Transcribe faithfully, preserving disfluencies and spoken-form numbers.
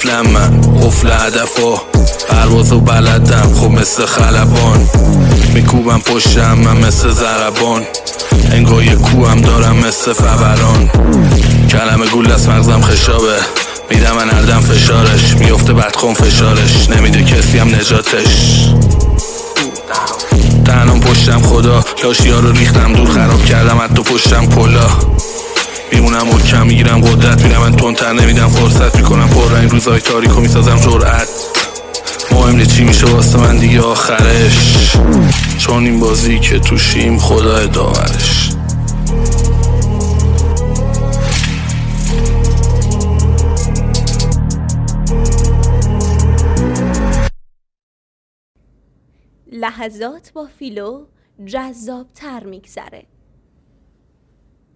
قفلم من قفل هدف و پرواز و بلدم خب مثل خلبان میکوبم پشتم من مثل ضربان انگار یه کوهم دارم مثل فوران کلمه گول از مغزم خشابه میدم من هردم فشارش میفته بدخون فشارش نمیده کسی هم نجاتش تنها پشتم خدا لاشی ها رو ریختم دور خراب کردم حتی پشتم کلا میمونم محکم میگیرم قدرت میرم من تندتر نمیدم فرصت میکنم پر رنگ روزای تاریکو میسازم جرأت مهم نیست چی میشه واسه من دیگه آخرش چون این بازی که توشیم خدا داورش. لحظات با فیلو جذاب تر میگذره.